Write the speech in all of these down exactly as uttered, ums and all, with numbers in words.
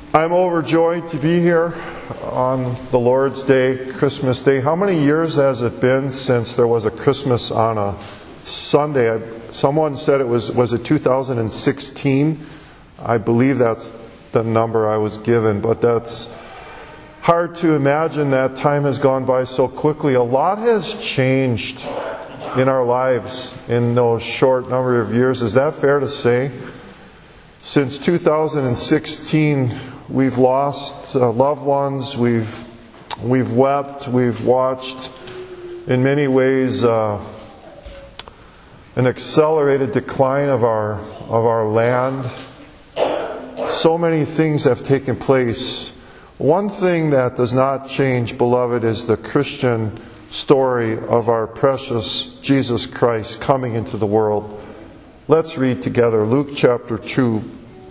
I'm overjoyed to be here on the Lord's Day, Christmas Day. How many years has it been since there was a Christmas on a Sunday? I, someone said it was, was it two thousand sixteen? I believe that's the number I was given, but that's hard to imagine that time has gone by so quickly. A lot has changed in our lives in those short number of years. Is that fair to say? Since two thousand sixteen, we've lost uh, loved ones, we've we've wept, we've watched, in many ways, uh, an accelerated decline of our of our land. So many things have taken place. One thing that does not change, beloved, is the Christian story of our precious Jesus Christ coming into the world. Let's read together Luke chapter two.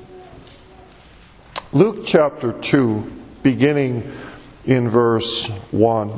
Luke chapter two, beginning in verse one.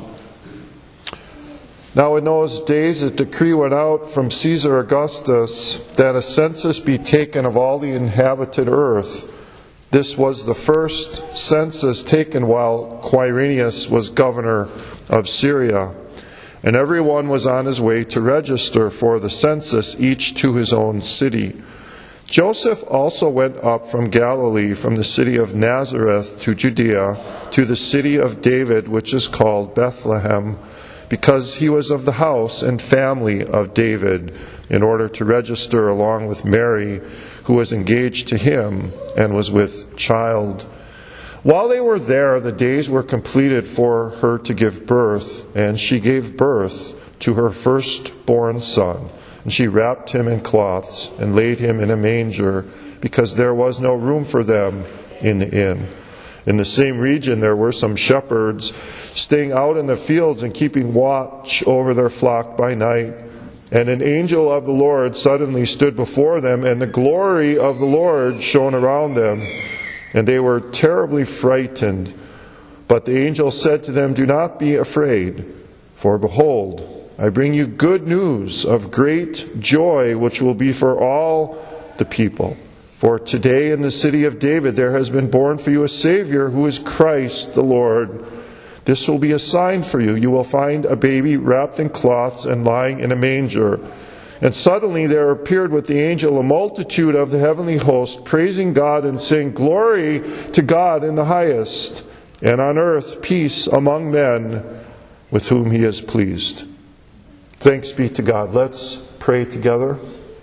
Now in those days a decree went out from Caesar Augustus that a census be taken of all the inhabited earth. This was the first census taken while Quirinius was governor of Syria. And everyone was on his way to register for the census, each to his own city. Joseph also went up from Galilee, from the city of Nazareth to Judea, to the city of David, which is called Bethlehem, because he was of the house and family of David, in order to register along with Mary, who was engaged to him and was with child. While they were there, the days were completed for her to give birth, and she gave birth to her firstborn son. And she wrapped him in cloths and laid him in a manger, because there was no room for them in the inn. In the same region there were some shepherds staying out in the fields and keeping watch over their flock by night. And an angel of the Lord suddenly stood before them, and the glory of the Lord shone around them. And they were terribly frightened. But the angel said to them, "Do not be afraid, for behold, I bring you good news of great joy, which will be for all the people. For today in the city of David there has been born for you a Savior, who is Christ the Lord. This will be a sign for you. You will find a baby wrapped in cloths and lying in a manger." And suddenly there appeared with the angel a multitude of the heavenly host, praising God and saying, "Glory to God in the highest, and on earth peace among men with whom he is pleased." Thanks be to God. Let's pray together.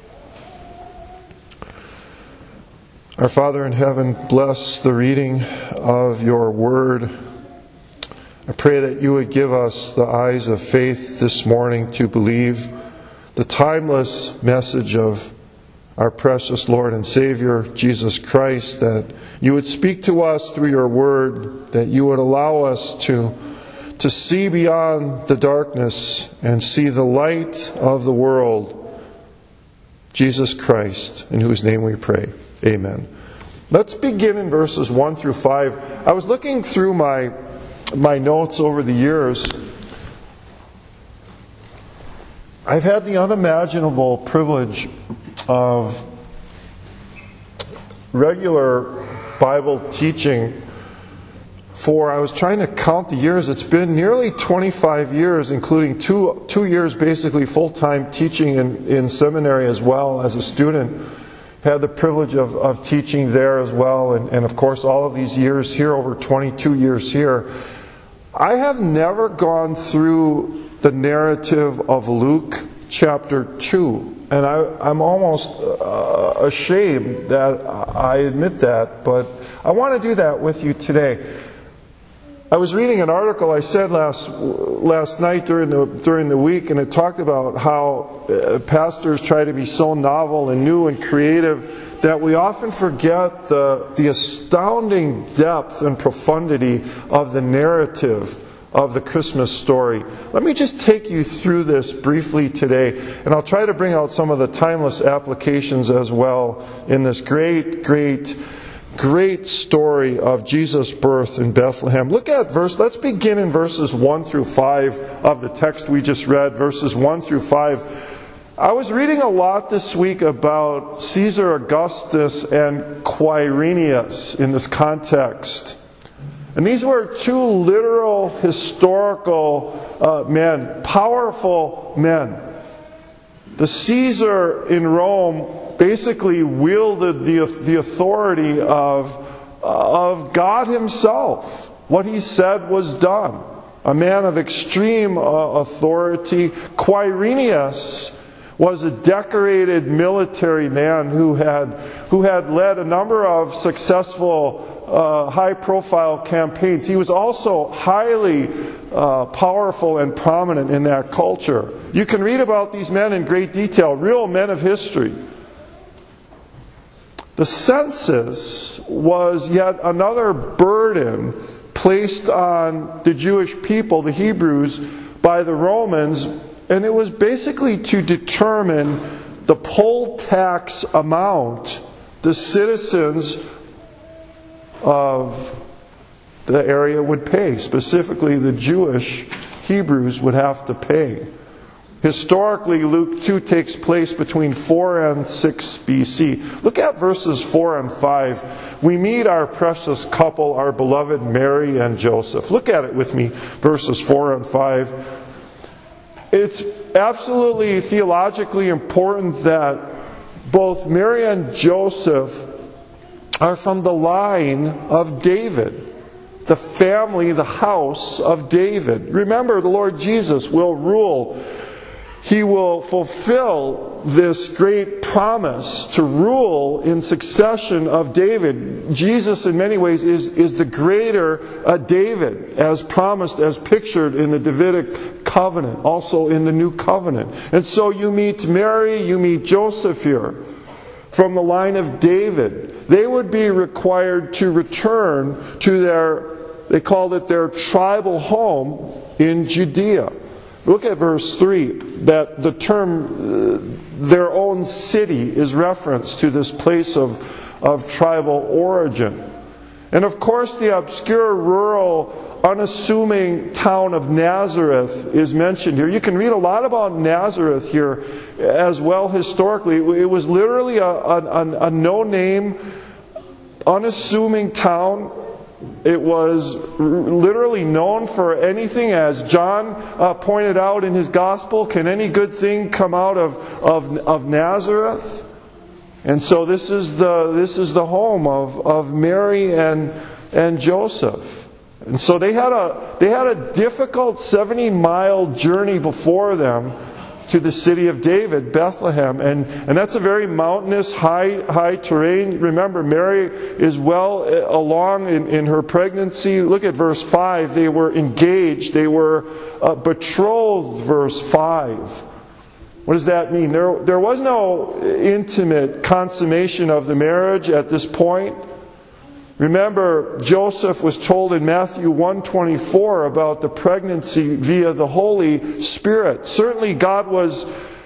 Our Father in heaven, bless the reading of your word. I pray that you would give us the eyes of faith this morning to believe the timeless message of our precious Lord and Savior, Jesus Christ, that you would speak to us through your word, that you would allow us to, to see beyond the darkness and see the light of the world, Jesus Christ, in whose name we pray. Amen. Let's begin in verses one through five. I was looking through my my notes over the years. I've had the unimaginable privilege of regular Bible teaching for, I was trying to count the years, it's been nearly twenty-five years, including two two years basically full-time teaching in, in seminary as well as a student. Had the privilege of, of teaching there as well, and, and of course all of these years here, over twenty-two years here. I have never gone through the narrative of Luke chapter two, and I, I'm almost uh, ashamed that I admit that, but I want to do that with you today. I was reading an article I said last last night during the during the week, and it talked about how uh, pastors try to be so novel and new and creative that we often forget the the astounding depth and profundity of the narrative of the Christmas story. Let me just take you through this briefly today, and I'll try to bring out some of the timeless applications as well in this great, great Great story of Jesus' birth in Bethlehem. Look at verse, let's begin in verses one through five of the text we just read, verses one through five. I was reading a lot this week about Caesar Augustus and Quirinius in this context. And these were two literal, historical uh, men, powerful men. The Caesar in Rome basically wielded the, the authority of, of God himself. What he said was done. A man of extreme uh, authority. Quirinius was a decorated military man who had who had led a number of successful, uh, high-profile campaigns. He was also highly uh, powerful and prominent in that culture. You can read about these men in great detail, real men of history. The census was yet another burden placed on the Jewish people, the Hebrews, by the Romans. And it was basically to determine the poll tax amount the citizens of the area would pay. Specifically, the Jewish Hebrews would have to pay. Historically, Luke two takes place between four and six B C. Look at verses four and five. We meet our precious couple, our beloved Mary and Joseph. Look at it with me, verses four and five. It's absolutely theologically important that both Mary and Joseph are from the line of David, the family, the house of David. Remember, the Lord Jesus will rule. He will fulfill this great promise to rule in succession of David. Jesus, in many ways, is, is the greater uh, David, as promised, as pictured in the Davidic covenant, also in the New Covenant. And so you meet Mary, you meet Joseph here, from the line of David. They would be required to return to their, they called it their tribal home in Judea. Look at verse three, that the term uh, their own city is referenced to this place of, of tribal origin. And of course the obscure, rural, unassuming town of Nazareth is mentioned here. You can read a lot about Nazareth here as well historically. It was literally a, a, a no-name, unassuming town. It was literally known for anything, as John uh, pointed out in his gospel. Can any good thing come out of, of, of Nazareth? And so this is the this is the home of, of Mary and and Joseph. And so they had a they had a difficult seventy mile journey before them to the city of David, Bethlehem. And, and that's a very mountainous, high high terrain. Remember, Mary is well along in, in her pregnancy. Look at verse five. They were engaged. They were uh, betrothed, verse five. What does that mean? There, there was no intimate consummation of the marriage at this point. Remember, Joseph was told in Matthew one twenty-four about the pregnancy via the Holy Spirit. Certainly God was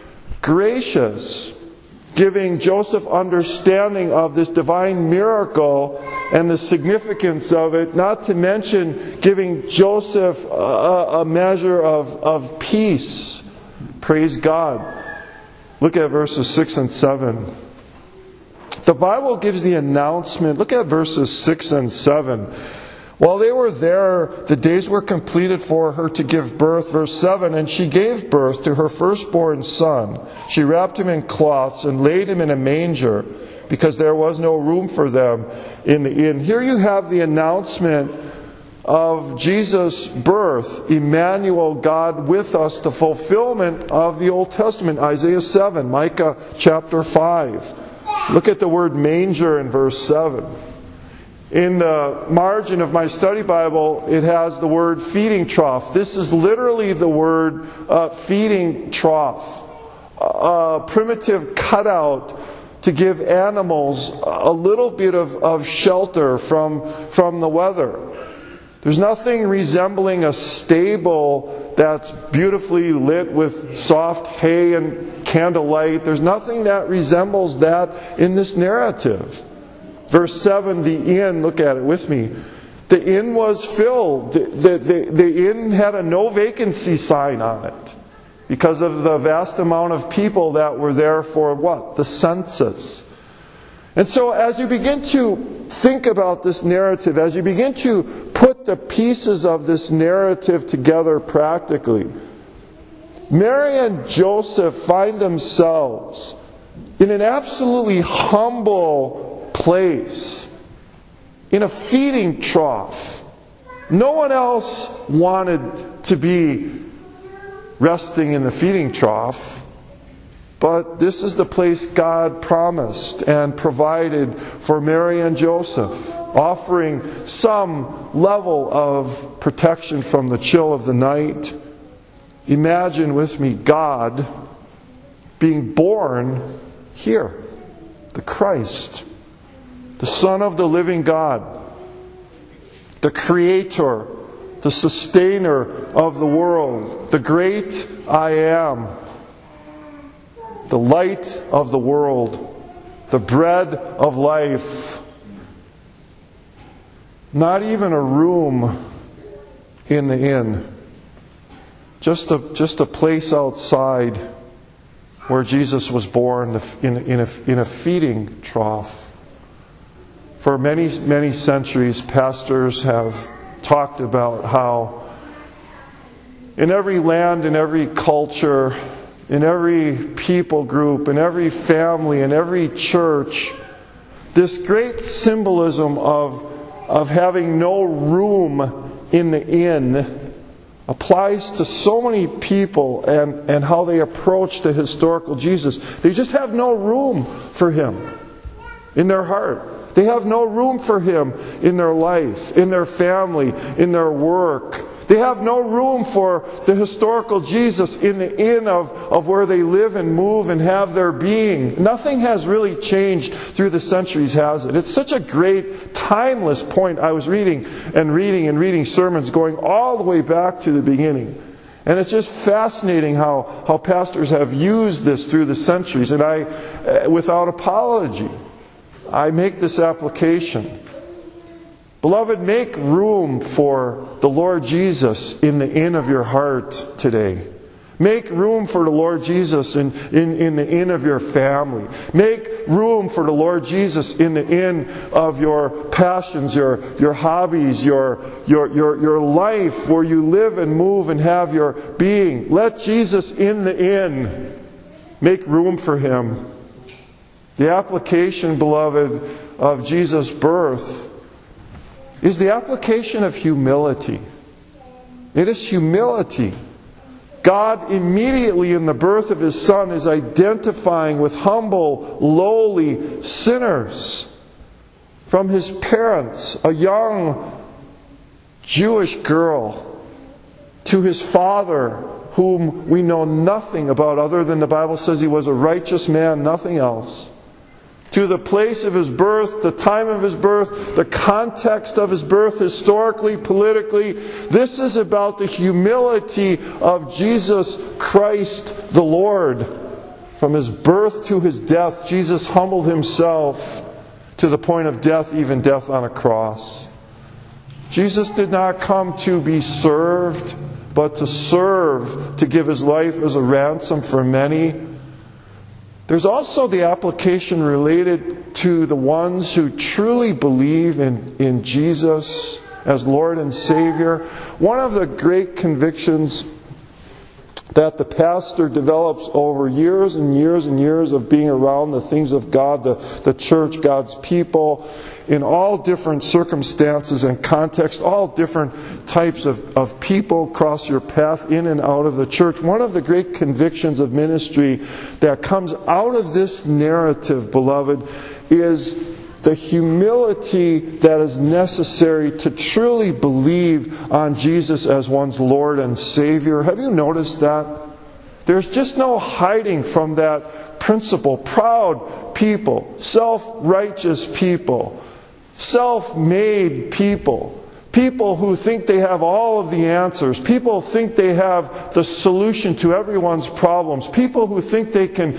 gracious, giving Joseph understanding of this divine miracle and the significance of it, not to mention giving Joseph a, a measure of, of peace. Praise God. Look at verses six and seven. The Bible gives the announcement. Look at verses six and seven. While they were there, the days were completed for her to give birth. Verse seven, and she gave birth to her firstborn son. She wrapped him in cloths and laid him in a manger, because there was no room for them in the inn. Here you have the announcement of Jesus' birth, Emmanuel, God with us, the fulfillment of the Old Testament, Isaiah seven, Micah chapter five. Look at the word manger in verse seven. In the margin of my study Bible, it has the word feeding trough. This is literally the word uh, feeding trough. A primitive cutout to give animals a little bit of, of shelter from, from the weather. There's nothing resembling a stable that's beautifully lit with soft hay and candlelight. There's nothing that resembles that in this narrative. Verse seven, the inn, look at it with me. The inn was filled. The, the, the, the inn had a no vacancy sign on it. because of the vast amount of people that were there for what? The census. And so as you begin to think about this narrative, as you begin to put the pieces of this narrative together practically, Mary and Joseph find themselves in an absolutely humble place, in a feeding trough. No one else wanted to be resting in the feeding trough. But this is the place God promised and provided for Mary and Joseph, offering some level of protection from the chill of the night. Imagine with me God being born here, the Christ, the Son of the living God, the Creator, the Sustainer of the world, the great I Am, the light of the world, the bread of life. Not even a room in the inn. Just a, just a place outside where Jesus was born in, in, a, in a feeding trough. For many, many centuries, pastors have talked about how in every land, in every culture, in every people group, in every family, in every church, this great symbolism of, of having no room in the inn applies to so many people and, and how they approach the historical Jesus. They just have no room for Him in their heart. They have no room for Him in their life, in their family, in their work. They have no room for the historical Jesus in the inn of, of where they live and move and have their being. Nothing has really changed through the centuries, has it? It's such a great, timeless point. I was reading and reading and reading sermons going all the way back to the beginning. And it's just fascinating how, how pastors have used this through the centuries. And I, without apology, I make this application. Beloved, make room for the Lord Jesus in the inn of your heart today. Make room for the Lord Jesus in, in, in the inn of your family. Make room for the Lord Jesus in the inn of your passions, your, your hobbies, your, your, your, your life where you live and move and have your being. Let Jesus in the inn. Make room for Him. The application, beloved, of Jesus' birth is the application of humility. It is humility. God immediately in the birth of His Son is identifying with humble, lowly sinners. From His parents, a young Jewish girl, to His father, whom we know nothing about other than the Bible says he was a righteous man, nothing else. To the place of His birth, the time of His birth, the context of His birth, historically, politically. This is about the humility of Jesus Christ the Lord. From His birth to His death, Jesus humbled Himself to the point of death, even death on a cross. Jesus did not come to be served, but to serve, to give His life as a ransom for many. There's also the application related to the ones who truly believe in, in Jesus as Lord and Savior. One of the great convictions that the pastor develops over years and years and years of being around the things of God, the, the church, God's people, in all different circumstances and contexts, all different types of, of people cross your path in and out of the church. One of the great convictions of ministry that comes out of this narrative, beloved, is the humility that is necessary to truly believe on Jesus as one's Lord and Savior. Have you noticed that? There's just no hiding from that principle. Proud people, self-righteous people, self-made people, people who think they have all of the answers, people think they have the solution to everyone's problems, people who think they can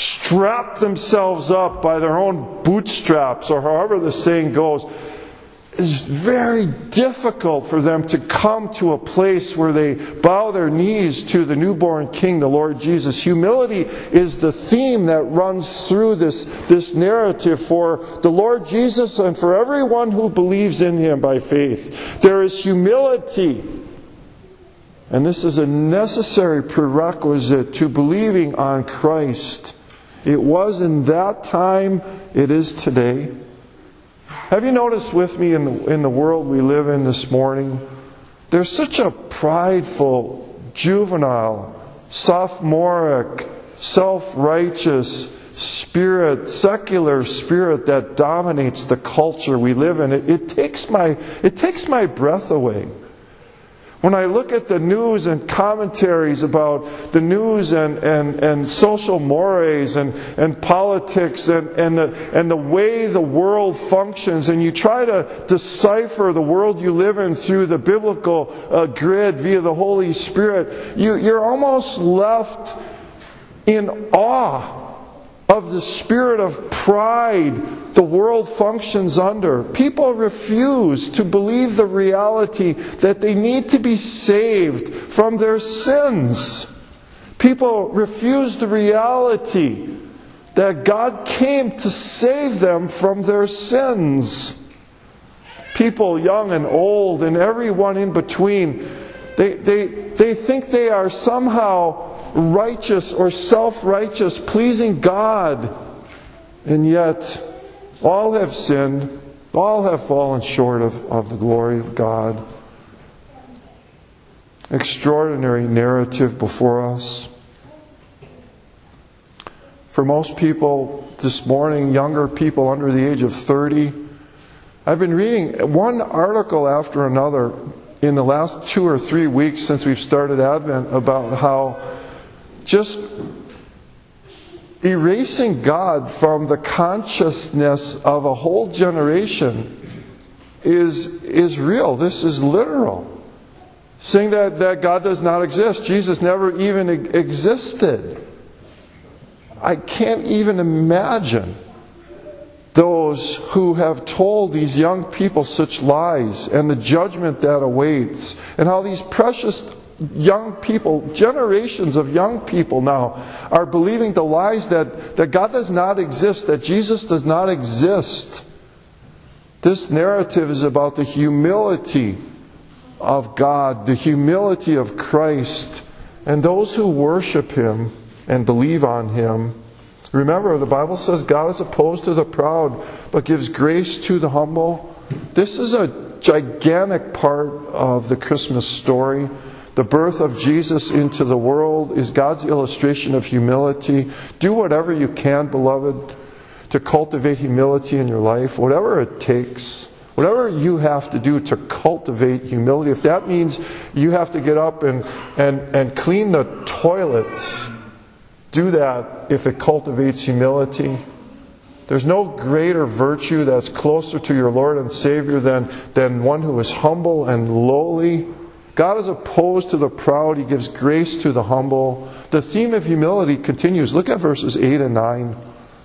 strap themselves up by their own bootstraps, or however the saying goes. it's very difficult for them to come to a place where they bow their knees to the newborn King, the Lord Jesus. Humility is the theme that runs through this, this narrative for the Lord Jesus and for everyone who believes in Him by faith. There is humility. And this is a necessary prerequisite to believing on Christ. It was in that time, it is today. Have you noticed with me in the, in the world we live in this morning, there's such a prideful, juvenile, sophomoric, self-righteous spirit, secular spirit that dominates the culture we live in. It, it takes my, it takes my breath away. When I look at the news and commentaries about the news and, and, and social mores and, and politics and, and, the, and the way the world functions, and you try to decipher the world you live in through the biblical uh, grid via the Holy Spirit, you, you're almost left in awe of the spirit of pride the world functions under. People refuse to believe the reality that they need to be saved from their sins. People refuse the reality that God came to save them from their sins. People, young and old, and everyone in between, they, they, they think they are somehow righteous or self-righteous, pleasing God. And yet, all have sinned. All have fallen short of, of the glory of God. Extraordinary narrative before us. For most people this morning, younger people under the age of thirty, I've been reading one article after another in the last two or three weeks since we've started Advent about how just erasing God from the consciousness of a whole generation is, is real. This is literal. Saying that, that God does not exist. Jesus never even existed. I can't even imagine those who have told these young people such lies and the judgment that awaits, and how these precious young people, generations of young people now, are believing the lies that, that God does not exist, that Jesus does not exist. This narrative is about the humility of God, the humility of Christ, and those who worship Him and believe on Him. Remember, the Bible says God is opposed to the proud, but gives grace to the humble. This is a gigantic part of the Christmas story. The birth of Jesus into the world is God's illustration of humility. Do whatever you can, beloved, to cultivate humility in your life, whatever it takes. Whatever you have to do to cultivate humility. If that means you have to get up and, and, and clean the toilets, do that if it cultivates humility. There's no greater virtue that's closer to your Lord and Savior than, than one who is humble and lowly. God is opposed to the proud. He gives grace to the humble. The theme of humility continues. Look at verses eight and nine.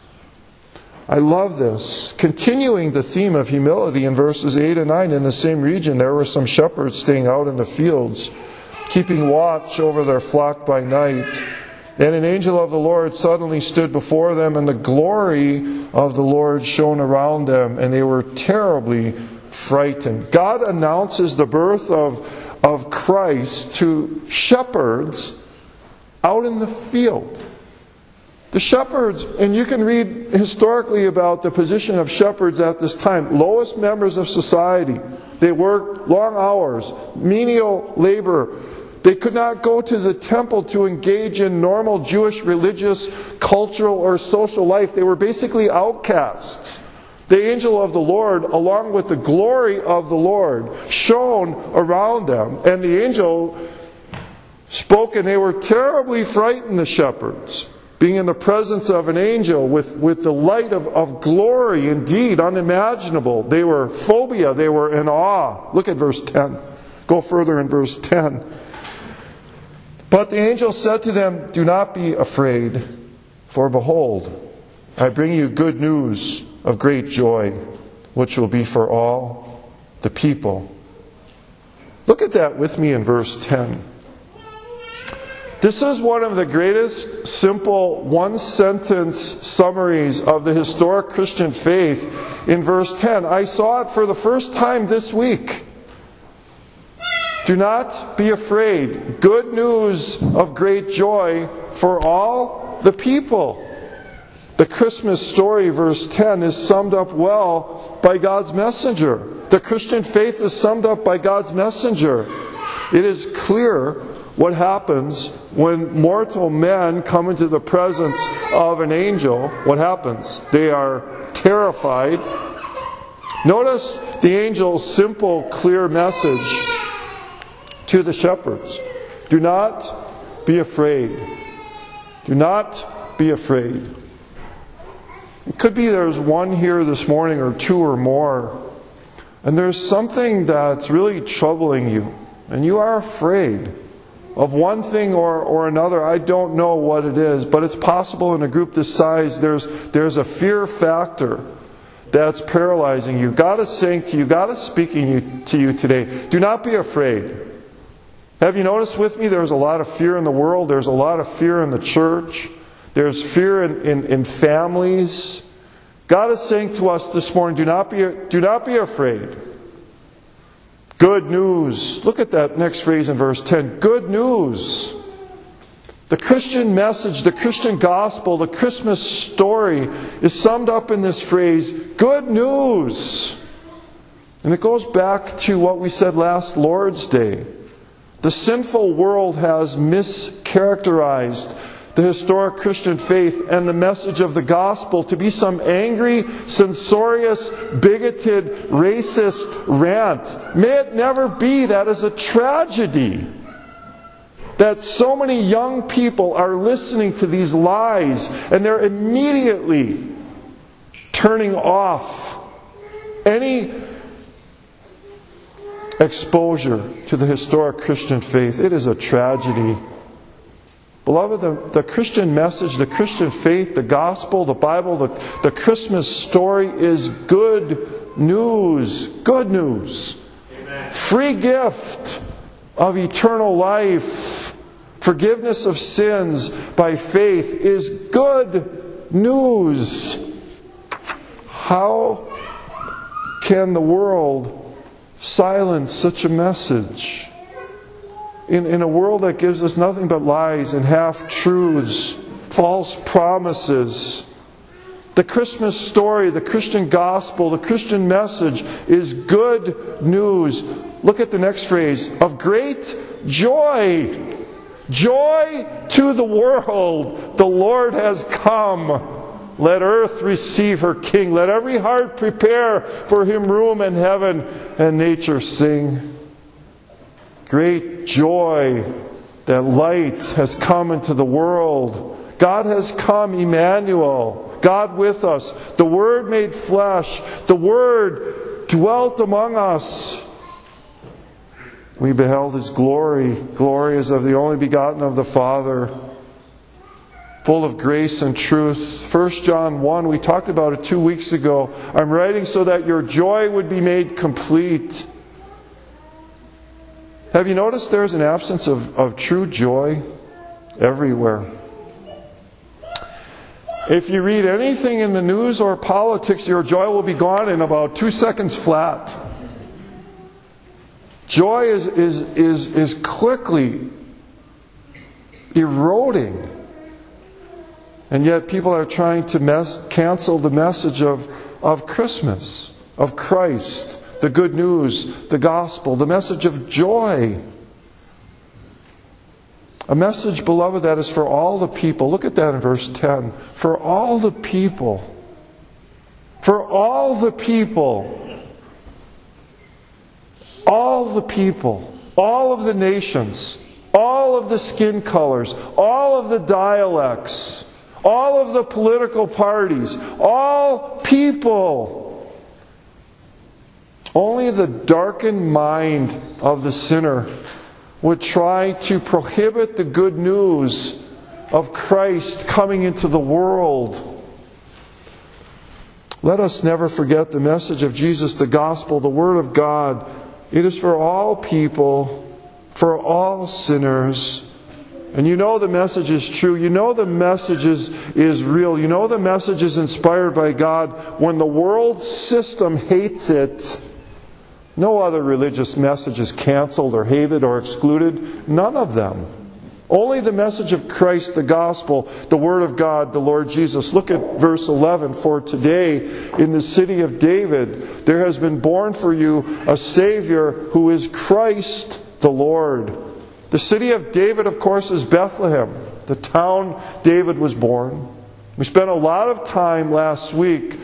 I love this. Continuing the theme of humility in verses eight and nine, in the same region there were some shepherds staying out in the fields, keeping watch over their flock by night. And an angel of the Lord suddenly stood before them, and the glory of the Lord shone around them, and they were terribly frightened. God announces the birth of, of Christ to shepherds out in the field. The shepherds, and you can read historically about the position of shepherds at this time, lowest members of society. They worked long hours, menial labor. They could not go to the temple to engage in normal Jewish religious, cultural, or social life. They were basically outcasts. The angel of the Lord, along with the glory of the Lord, shone around them. And the angel spoke, and they were terribly frightened, the shepherds, being in the presence of an angel with, with the light of, of glory, indeed, unimaginable. They were phobia, they were in awe. Look at verse ten. Go further in verse ten. But the angel said to them, "Do not be afraid, for behold, I bring you good news of great joy, which will be for all. the people. Look at that with me in verse ten. This is one of the greatest, simple, one-sentence summaries of the historic Christian faith in verse ten. I saw it for the first time this week. Do not be afraid. Good news of great joy for all the people. The Christmas story, verse ten, is summed up well by God's messenger. The Christian faith is summed up by God's messenger. It is clear what happens when mortal men come into the presence of an angel. What happens? They are terrified. Notice the angel's simple, clear message to the shepherds. Do not be afraid. Do not be afraid. It could be there's one here this morning or two or more, and there's something that's really troubling you, and you are afraid of one thing or, or another. I don't know what it is, but it's possible in a group this size there's, there's a fear factor that's paralyzing you. God is saying to you, God is speaking you, to you today, do not be afraid. Have you noticed with me there's a lot of fear in the world, there's a lot of fear in the church, there's fear in, in, in families. God is saying to us this morning, do not be, do not be afraid. Good news. Look at that next phrase in verse ten. Good news. The Christian message, the Christian gospel, the Christmas story is summed up in this phrase, good news. And it goes back to what we said last Lord's Day. The sinful world has mischaracterized the historic Christian faith and the message of the gospel to be some angry, censorious, bigoted, racist rant. May it never be. That is a tragedy. That so many young people are listening to these lies and they're immediately turning off any exposure to the historic Christian faith. It is a tragedy. Beloved, the, the Christian message, the Christian faith, the gospel, the Bible, the, the Christmas story is good news. Good news. Amen. Free gift of eternal life. Forgiveness of sins by faith is good news. How can the world silence such a message? In, in a world that gives us nothing but lies and half-truths, false promises. The Christmas story, the Christian gospel, the Christian message is good news. Look at the next phrase. Of great joy. Joy to the world. The Lord has come. Let earth receive her King. Let every heart prepare for Him room in heaven, and nature sing. Great joy that light has come into the world. God has come, Emmanuel, God with us. The Word made flesh. The Word dwelt among us. We beheld His glory. Glory as of the only begotten of the Father, full of grace and truth. First John one, we talked about it two weeks ago. I'm writing so that your joy would be made complete. Have you noticed there's an absence of, of true joy everywhere? If you read anything in the news or politics, your joy will be gone in about two seconds flat. Joy is, is, is, is quickly eroding. And yet people are trying to mess, cancel the message of, of Christmas, of Christ. The good news, the gospel, the message of joy. A message, beloved, that is for all the people. Look at that in verse ten. For all the people. For all the people. All the people. All of the nations. All of the skin colors. All of the dialects. All of the political parties. All people. Only the darkened mind of the sinner would try to prohibit the good news of Christ coming into the world. Let us never forget the message of Jesus, the gospel, the Word of God. It is for all people, for all sinners. And you know the message is true. You know the message is, is real. You know the message is inspired by God. When the world system hates it, no other religious message is canceled or hated or excluded. None of them. Only the message of Christ, the gospel, the Word of God, the Lord Jesus. Look at verse eleven. For today, in the city of David, there has been born for you a Savior who is Christ the Lord. The city of David, of course, is Bethlehem, the town David was born. We spent a lot of time last week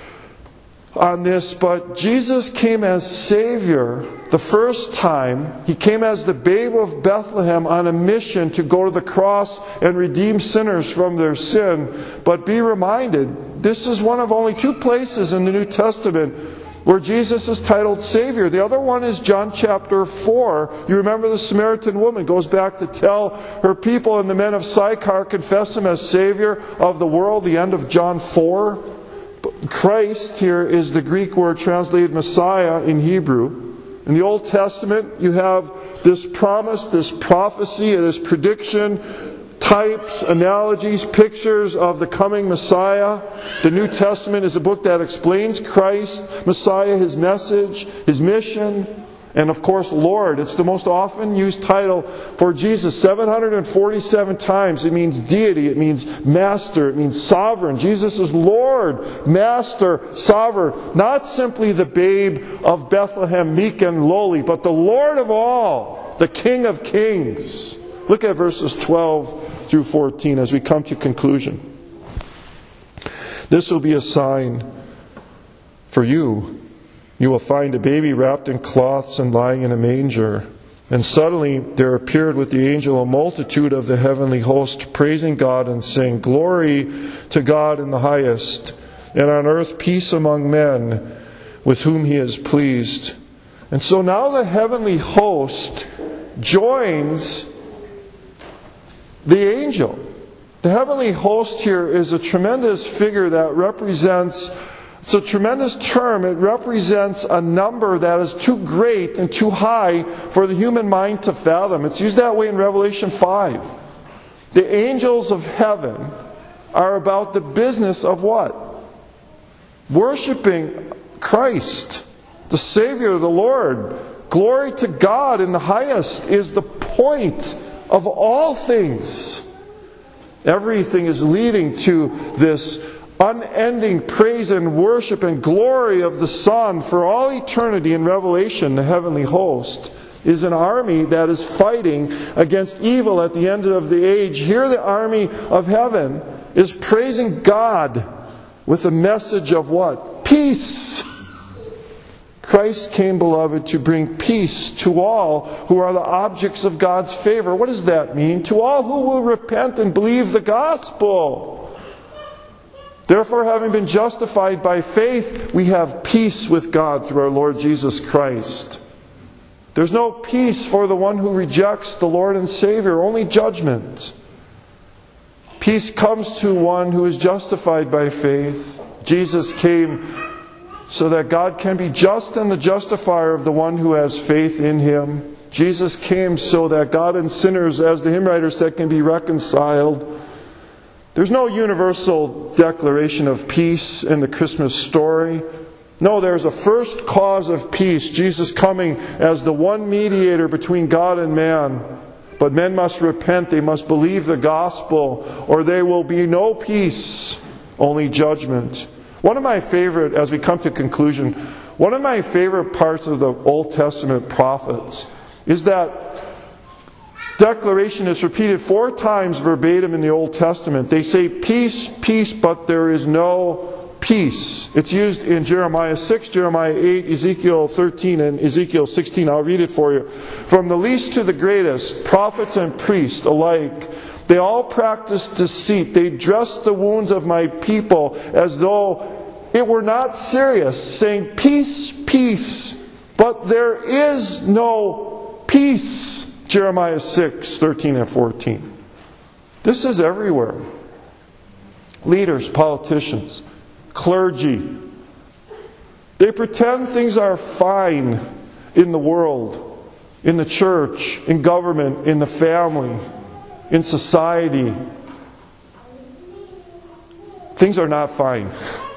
on this, but Jesus came as Savior the first time. He came as the babe of Bethlehem on a mission to go to the cross and redeem sinners from their sin. But be reminded, this is one of only two places in the New Testament where Jesus is titled Savior. The other one is John chapter four. You remember the Samaritan woman goes back to tell her people, and the men of Sychar confess Him as Savior of the world, the end of John four. Christ here is the Greek word translated Messiah in Hebrew. In the Old Testament, you have this promise, this prophecy, this prediction, types, analogies, pictures of the coming Messiah. The New Testament is a book that explains Christ, Messiah, His message, His mission, and of course, Lord. It's the most often used title for Jesus. seven hundred forty-seven times. It means deity. It means master. It means sovereign. Jesus is Lord, Master, Sovereign. Not simply the babe of Bethlehem, meek and lowly, but the Lord of all, the King of kings. Look at verses twelve through fourteen as we come to conclusion. This will be a sign for you. You will find a baby wrapped in cloths and lying in a manger. And suddenly there appeared with the angel a multitude of the heavenly host, praising God and saying, Glory to God in the highest, and on earth peace among men with whom He is pleased. And so now the heavenly host joins the angel. The heavenly host here is a tremendous figure that represents It's a tremendous term. It represents a number that is too great and too high for the human mind to fathom. It's used that way in Revelation five. The angels of heaven are about the business of what? Worshiping Christ, the Savior, the Lord. Glory to God in the highest is the point of all things. Everything is leading to this unending praise and worship and glory of the Son for all eternity. In Revelation, the heavenly host is an army that is fighting against evil at the end of the age. Here the army of heaven is praising God with a message of what? Peace. Christ came, beloved, to bring peace to all who are the objects of God's favor. What does that mean? To all who will repent and believe the gospel. Therefore, having been justified by faith, we have peace with God through our Lord Jesus Christ. There's no peace for the one who rejects the Lord and Savior, only judgment. Peace comes to one who is justified by faith. Jesus came so that God can be just and the justifier of the one who has faith in Him. Jesus came so that God and sinners, as the hymn writer said, can be reconciled. There's no universal declaration of peace in the Christmas story. No, there's a first cause of peace, Jesus coming as the one mediator between God and man. But men must repent, they must believe the gospel, or there will be no peace, only judgment. One of my favorite, as we come to conclusion, one of my favorite parts of the Old Testament prophets is that declaration is repeated four times verbatim in the Old Testament. They say, peace, peace, but there is no peace. It's used in Jeremiah six, Jeremiah eight, Ezekiel thirteen, and Ezekiel sixteen. I'll read it for you. From the least to the greatest, prophets and priests alike, they all practiced deceit. They dressed the wounds of my people as though it were not serious, saying, peace, peace, but there is no peace. Jeremiah six, thirteen and fourteen. This is everywhere. Leaders, politicians, clergy, They pretend things are fine in the world, in the church, in government, in the family, in society. Things are not fine.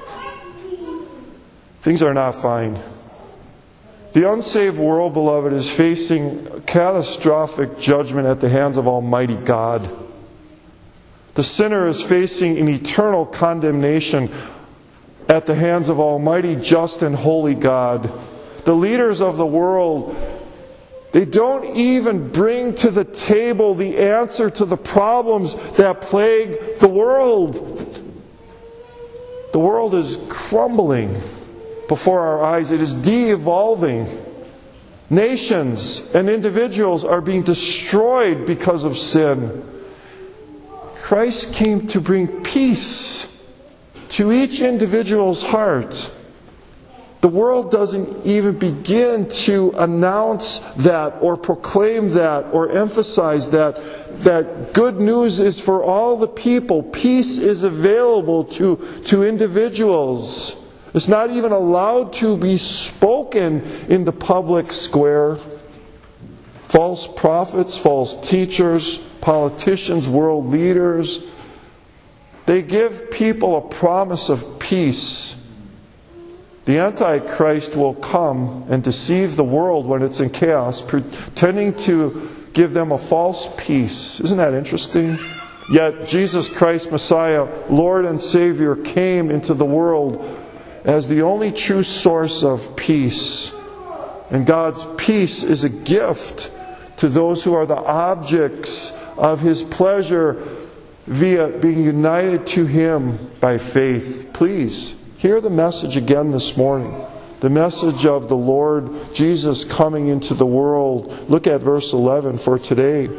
Things are not fine. The unsaved world, beloved, is facing catastrophic judgment at the hands of Almighty God. The sinner is facing an eternal condemnation at the hands of Almighty, just, and holy God. The leaders of the world, they don't even bring to the table the answer to the problems that plague the world. The world is crumbling before our eyes. It is de-evolving. Nations and individuals are being destroyed because of sin. Christ came to bring peace to each individual's heart. The world doesn't even begin to announce that or proclaim that or emphasize that, that good news is for all the people. Peace is available to, to individuals. It's not even allowed to be spoken in the public square. False prophets, false teachers, politicians, world leaders, they give people a promise of peace. The Antichrist will come and deceive the world when it's in chaos, pretending to give them a false peace. Isn't that interesting? Yet Jesus Christ, Messiah, Lord and Savior, came into the world as the only true source of peace. And God's peace is a gift to those who are the objects of His pleasure via being united to Him by faith. Please, hear the message again this morning. The message of the Lord Jesus coming into the world. Look at verse eleven for today.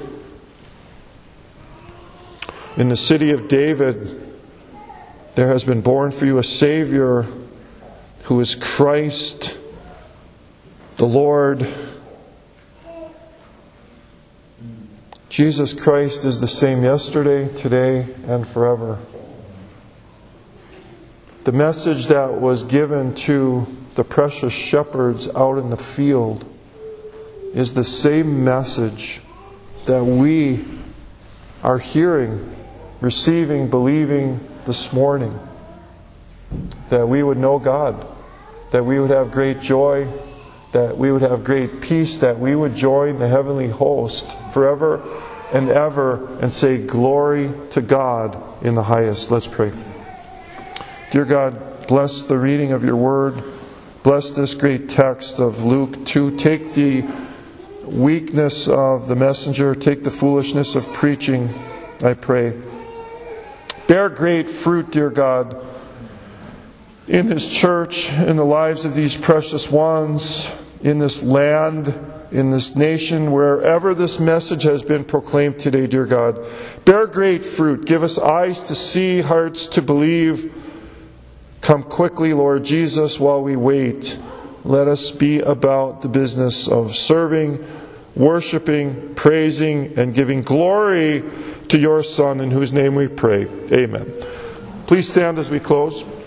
In the city of David, there has been born for you a Savior who is Christ the Lord. Jesus Christ is the same yesterday, today, and forever. The message that was given to the precious shepherds out in the field is the same message that we are hearing, receiving, believing this morning. That we would know God, that we would have great joy, that we would have great peace, that we would join the heavenly host forever and ever and say glory to God in the highest. Let's pray. Dear God, bless the reading of your word. Bless this great text of Luke two. Take the weakness of the messenger. Take the foolishness of preaching, I pray. Bear great fruit, dear God, in His church, in the lives of these precious ones, in this land, in this nation, wherever this message has been proclaimed today, dear God. Bear great fruit. Give us eyes to see, hearts to believe. Come quickly, Lord Jesus, while we wait. Let us be about the business of serving, worshiping, praising, and giving glory to your Son, in whose name we pray. Amen. Please stand as we close.